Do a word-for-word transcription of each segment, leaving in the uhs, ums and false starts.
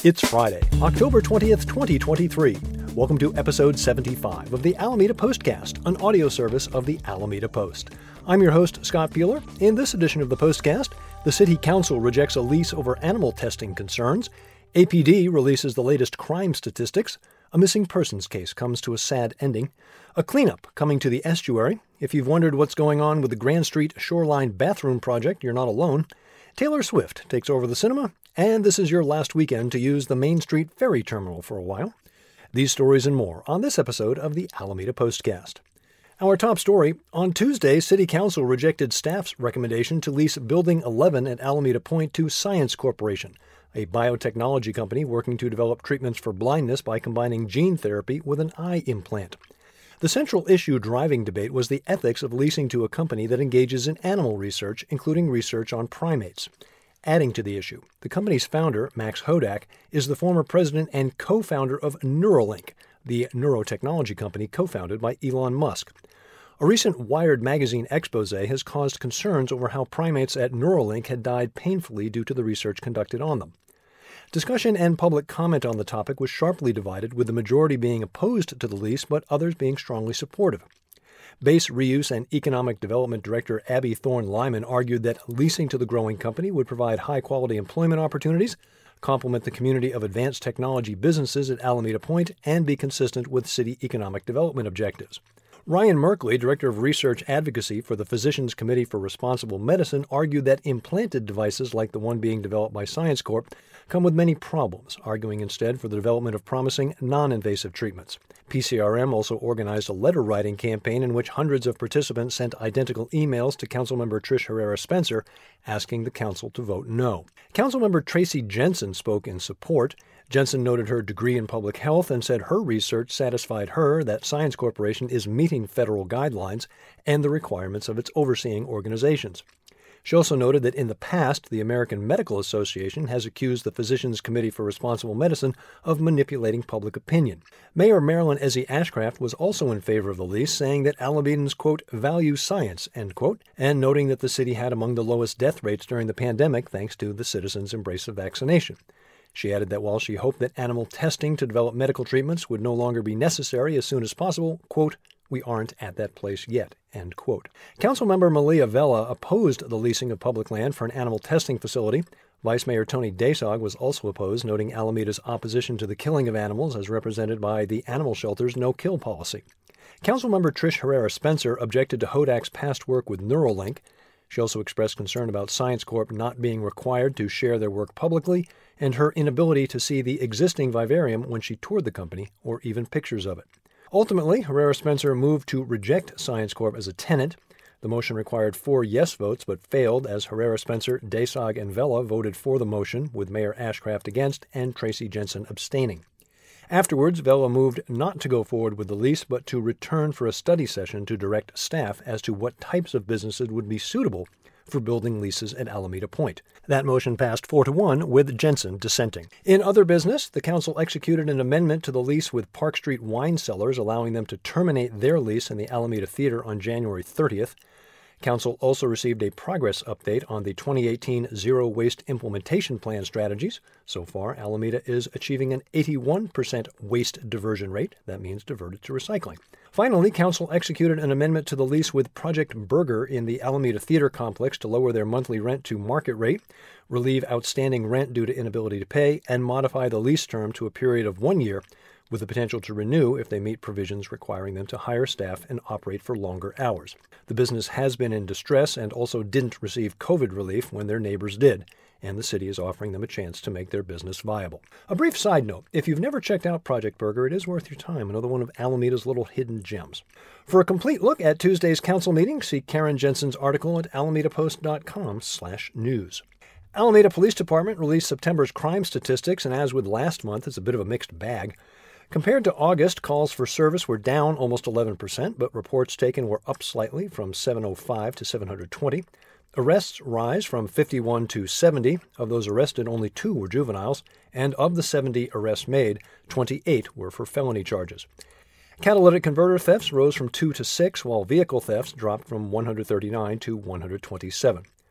It's Friday, October twentieth, twenty twenty-three. Welcome to episode seventy-five of the Alameda Postcast, an audio service of the Alameda Post. I'm your host, Scott Peeler. In this edition of the Postcast, the City Council rejects a lease over animal testing concerns, A P D releases the latest crime statistics, a missing persons case comes to a sad ending, a cleanup coming to the estuary. If you've wondered what's going on with the Grand Street Shoreline Bathroom Project, you're not alone. Taylor Swift takes over the cinema, and this is your last weekend to use the Main Street Ferry Terminal for a while. These stories and more on this episode of the Alameda Postcast. Our top story, on Tuesday, City Council rejected staff's recommendation to lease Building eleven at Alameda Point to Science Corporation, a biotechnology company working to develop treatments for blindness by combining gene therapy with an eye implant. The central issue driving debate was the ethics of leasing to a company that engages in animal research, including research on primates. Adding to the issue, the company's founder, Max Hodak, is the former president and co-founder of Neuralink, the neurotechnology company co-founded by Elon Musk. A recent Wired magazine expose has caused concerns over how primates at Neuralink had died painfully due to the research conducted on them. Discussion and public comment on the topic was sharply divided, with the majority being opposed to the lease but others being strongly supportive. Base Reuse and Economic Development Director Abby Thorne-Lyman argued that leasing to the growing company would provide high-quality employment opportunities, complement the community of advanced technology businesses at Alameda Point, and be consistent with city economic development objectives. Ryan Merkley, Director of Research Advocacy for the Physicians Committee for Responsible Medicine, argued that implanted devices like the one being developed by Science Corp come with many problems, arguing instead for the development of promising non-invasive treatments. P C R M also organized a letter-writing campaign in which hundreds of participants sent identical emails to Councilmember Trish Herrera Spencer asking the council to vote no. Councilmember Tracy Jensen spoke in support. Jensen noted her degree in public health and said her research satisfied her that Science Corporation is meeting federal guidelines and the requirements of its overseeing organizations. She also noted that in the past, the American Medical Association has accused the Physicians Committee for Responsible Medicine of manipulating public opinion. Mayor Marilyn Ezzy Ashcraft was also in favor of the lease, saying that Alamedans, quote, value science, end quote, and noting that the city had among the lowest death rates during the pandemic thanks to the citizens' embrace of vaccination. She added that while she hoped that animal testing to develop medical treatments would no longer be necessary as soon as possible, quote, we aren't at that place yet, end quote. Councilmember Malia Vela opposed the leasing of public land for an animal testing facility. Vice Mayor Tony Desog was also opposed, noting Alameda's opposition to the killing of animals as represented by the animal shelter's no-kill policy. Councilmember Trish Herrera Spencer objected to Hodak's past work with Neuralink. She also expressed concern about Science Corp not being required to share their work publicly and her inability to see the existing vivarium when she toured the company or even pictures of it. Ultimately, Herrera Spencer moved to reject Science Corp as a tenant. The motion required four yes votes but failed as Herrera Spencer, Desog, and Vela voted for the motion, with Mayor Ashcraft against and Tracy Jensen abstaining. Afterwards, Vela moved not to go forward with the lease but to return for a study session to direct staff as to what types of businesses would be suitable for building leases at Alameda Point. That motion passed four to one, with Jensen dissenting. In other business, the council executed an amendment to the lease with Park Street Wine Cellars, allowing them to terminate their lease in the Alameda Theater on January thirtieth. Council also received a progress update on the twenty eighteen Zero Waste Implementation Plan strategies. So far, Alameda is achieving an eighty-one percent waste diversion rate. That means diverted to recycling. Finally, Council executed an amendment to the lease with Project Burger in the Alameda Theater Complex to lower their monthly rent to market rate, relieve outstanding rent due to inability to pay, and modify the lease term to a period of one year, with the potential to renew if they meet provisions requiring them to hire staff and operate for longer hours. The business has been in distress and also didn't receive COVID relief when their neighbors did, and the city is offering them a chance to make their business viable. A brief side note, if you've never checked out Project Burger, it is worth your time, another one of Alameda's little hidden gems. For a complete look at Tuesday's council meeting, see Karen Jensen's article at alamedapost.com slash news. Alameda Police Department released September's crime statistics, and as with last month, it's a bit of a mixed bag. Compared to August, calls for service were down almost eleven percent, but reports taken were up slightly from seven oh five to seven hundred twenty. Arrests rise from fifty-one to seventy. Of those arrested, only two were juveniles, and of the seventy arrests made, twenty-eight were for felony charges. Catalytic converter thefts rose from two to six, while vehicle thefts dropped from one hundred thirty-nine to one hundred twenty-seven.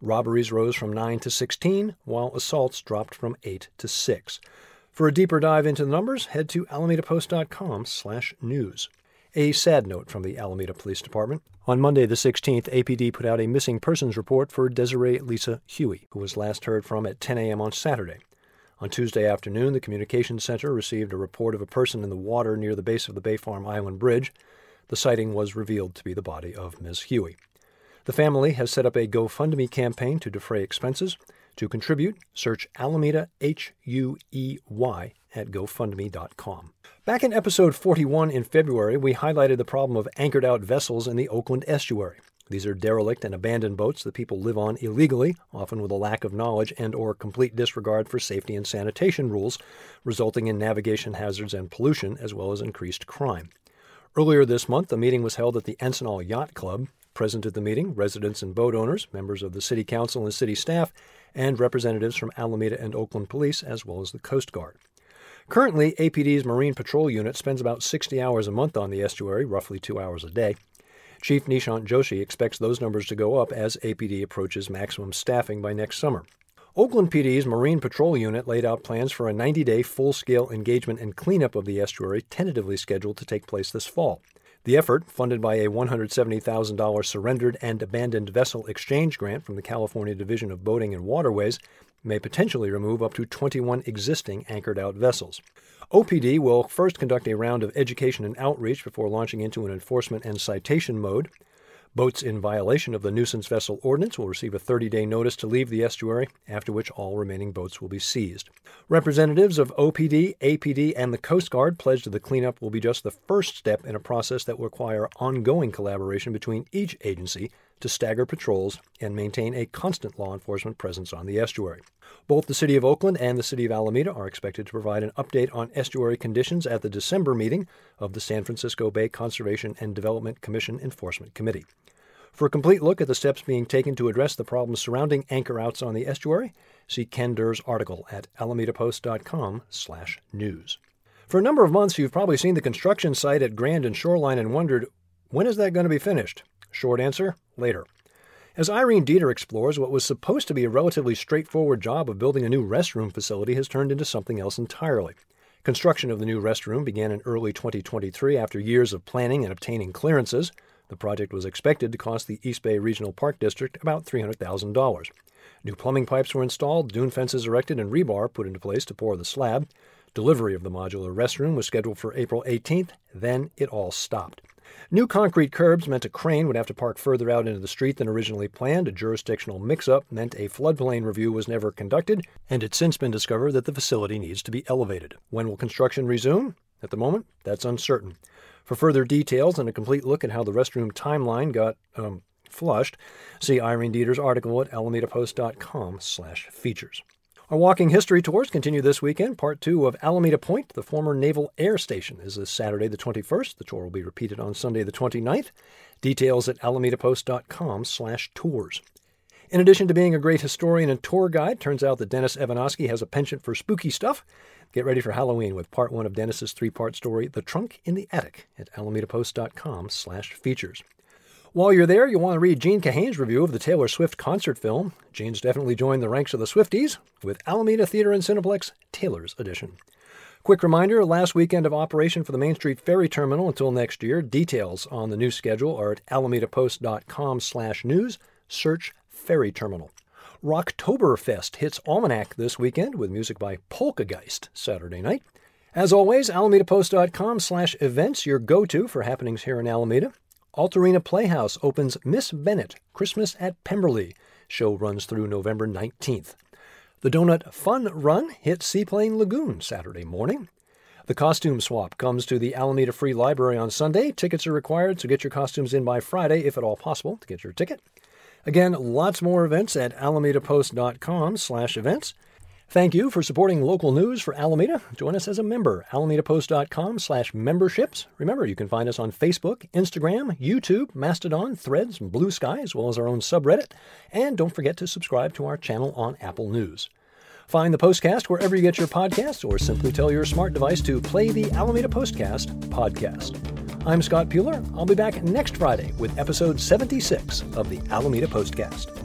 Robberies rose from nine to sixteen, while assaults dropped from eight to six. For a deeper dive into the numbers, head to alameda post dot com slash news. A sad note from the Alameda Police Department. On Monday the sixteenth, A P D put out a missing persons report for Desiree Lisa Huey, who was last heard from at ten a.m. on Saturday. On Tuesday afternoon, the Communications Center received a report of a person in the water near the base of the Bay Farm Island Bridge. The sighting was revealed to be the body of Miz Huey. The family has set up a GoFundMe campaign to defray expenses. To contribute, search Alameda H U E Y at GoFundMe dot com. Back in episode forty-one in February, we highlighted the problem of anchored-out vessels in the Oakland estuary. These are derelict and abandoned boats that people live on illegally, often with a lack of knowledge and or complete disregard for safety and sanitation rules, resulting in navigation hazards and pollution, as well as increased crime. Earlier this month, a meeting was held at the Encinal Yacht Club. Present at the meeting, residents and boat owners, members of the City Council and City staff, and representatives from Alameda and Oakland Police, as well as the Coast Guard. Currently, A P D's Marine Patrol Unit spends about sixty hours a month on the estuary, roughly two hours a day. Chief Nishant Joshi expects those numbers to go up as A P D approaches maximum staffing by next summer. Oakland P D's Marine Patrol Unit laid out plans for a ninety-day full-scale engagement and cleanup of the estuary, tentatively scheduled to take place this fall. The effort, funded by a one hundred seventy thousand dollars surrendered and abandoned vessel exchange grant from the California Division of Boating and Waterways, may potentially remove up to twenty-one existing anchored-out vessels. O P D will first conduct a round of education and outreach before launching into an enforcement and citation mode. Boats in violation of the nuisance vessel ordinance will receive a thirty-day notice to leave the estuary, after which all remaining boats will be seized. Representatives of O P D, A P D, and the Coast Guard pledged that the cleanup will be just the first step in a process that will require ongoing collaboration between each agency to stagger patrols and maintain a constant law enforcement presence on the estuary. Both the City of Oakland and the City of Alameda are expected to provide an update on estuary conditions at the December meeting of the San Francisco Bay Conservation and Development Commission Enforcement Committee. For a complete look at the steps being taken to address the problems surrounding anchor-outs on the estuary, see Ken Durr's article at alameda post dot com slash news. For a number of months, you've probably seen the construction site at Grand and Shoreline and wondered, when is that going to be finished? Short answer, later. As Irene Dieter explores, what was supposed to be a relatively straightforward job of building a new restroom facility has turned into something else entirely. Construction of the new restroom began in early twenty twenty-three after years of planning and obtaining clearances. The project was expected to cost the East Bay Regional Park District about three hundred thousand dollars. New plumbing pipes were installed, dune fences erected, and rebar put into place to pour the slab. Delivery of the modular restroom was scheduled for April eighteenth. Then it all stopped. New concrete curbs meant a crane would have to park further out into the street than originally planned. A jurisdictional mix-up meant a floodplain review was never conducted, and it's since been discovered that the facility needs to be elevated. When will construction resume? At the moment, that's uncertain. For further details and a complete look at how the restroom timeline got um, flushed, see Irene Dieter's article at alameda post dot com slash features. Our walking history tours continue this weekend. Part two of Alameda Point, the former Naval Air Station, is this Saturday the twenty-first. The tour will be repeated on Sunday the twenty-ninth. Details at alameda post dot com slash tours. In addition to being a great historian and tour guide, turns out that Dennis Evanosky has a penchant for spooky stuff. Get ready for Halloween with part one of Dennis's three-part story, The Trunk in the Attic, at alameda post dot com slash features. While you're there, you'll want to read Gene Kahane's review of the Taylor Swift concert film. Gene's definitely joined the ranks of the Swifties with Alameda Theater and Cineplex Taylor's Edition. Quick reminder, last weekend of operation for the Main Street Ferry Terminal until next year. Details on the new schedule are at alameda post dot com slash news. Search Ferry Terminal. Rocktoberfest hits Almanac this weekend with music by Polkageist Saturday night. As always, alameda post dot com slash events, your go-to for happenings here in Alameda. Altarena Playhouse opens Miss Bennett, Christmas at Pemberley. Show runs through November nineteenth. The Donut Fun Run hits Seaplane Lagoon Saturday morning. The Costume Swap comes to the Alameda Free Library on Sunday. Tickets are required, so get your costumes in by Friday, if at all possible, to get your ticket. Again, lots more events at alameda post dot com slash events. Thank you for supporting local news for Alameda. Join us as a member, alameda post dot com slash memberships. Remember, you can find us on Facebook, Instagram, YouTube, Mastodon, Threads, and Blue Sky, as well as our own subreddit. And don't forget to subscribe to our channel on Apple News. Find the Postcast wherever you get your podcasts, or simply tell your smart device to play the Alameda Postcast podcast. I'm Scott Pueller. I'll be back next Friday with episode seventy-six of the Alameda Postcast.